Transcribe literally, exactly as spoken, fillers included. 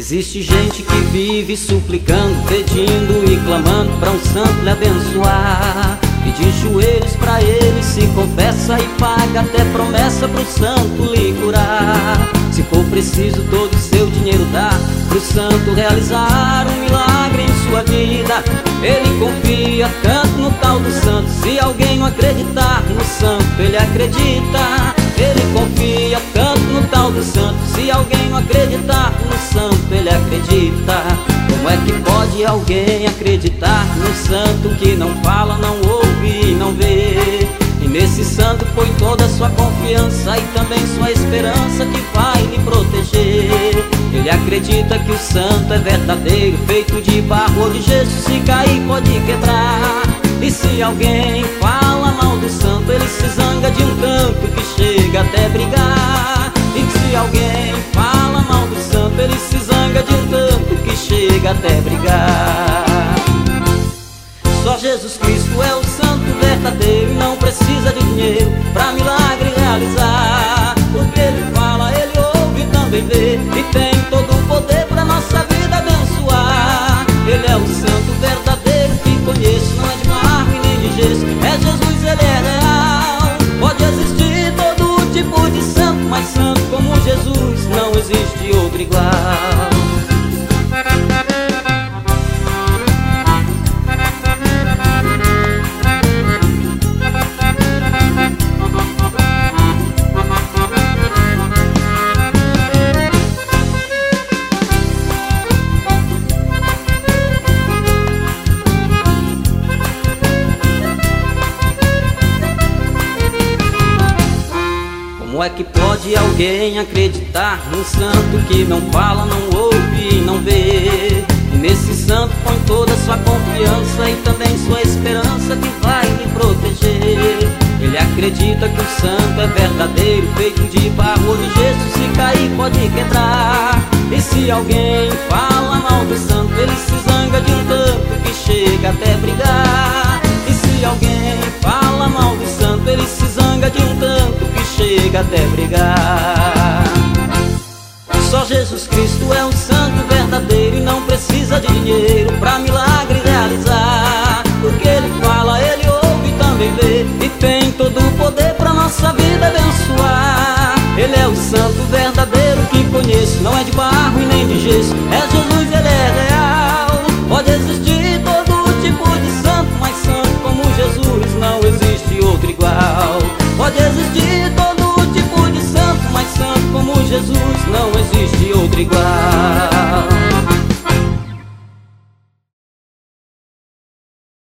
Existe gente que vive suplicando, pedindo e clamando pra um santo lhe abençoar, e de joelhos pra ele se confessa e paga até promessa pro santo lhe curar. Se for preciso todo o seu dinheiro dá pro santo realizar um milagre em sua vida. Ele confia tanto no tal do santo, se alguém não acreditar no santo, ele acredita. Ele confia tanto no tal do santo, se alguém não acreditar no santo, ele acredita. Como é que pode alguém acreditar no santo que não fala, não ouve e não vê? E nesse santo põe toda a sua confiança e também sua esperança que vai lhe proteger. Ele acredita que o santo é verdadeiro, feito de barro ou de gesso, se cair pode quebrar. E se alguém fala mal do santo, ele se zanga de um tanto que chega até brigar. E se alguém fala mal do santo, ele se zanga de um tanto que chega até brigar. Só Jesus Cristo é o santo verdadeiro e não precisa de dinheiro pra milagre realizar. Porque ele fala, ele ouve e também vê, e tem todo o poder pra nossa vida abençoar. Ele é o santo verdadeiro que conheço, não é de barro e nem de gesso, é Jesus, ele é real. Pode existir todo tipo de santo, mas santo como Jesus não existe outro igual. Como é que pode alguém acreditar num santo que não fala, não ouve e não vê? E nesse santo põe toda a sua confiança e também sua esperança que vai lhe proteger. Ele acredita que o santo é verdadeiro, feito de barro ou de gesso, se cair pode quebrar. E se alguém fala mal do santo, ele se zanga de um tanto que chega até brigar. E se alguém fala mal do santo, ele se zanga de um tanto que chega até brigar. Só Jesus Cristo é um santo verdadeiro e não precisa de dinheiro pra milagre realizar. Porque ele fala, ele ouve e também vê, e tem todo o poder pra nossa vida abençoar. Ele é o santo verdadeiro que conheço, não é de barro e nem de gesso, é Jesus, ele é real. Pode existir todo tipo de santo, mas santo como Jesus não existe outro igual. Pode existir todo tipo de santo, mas santo como Jesus não existe outro igual.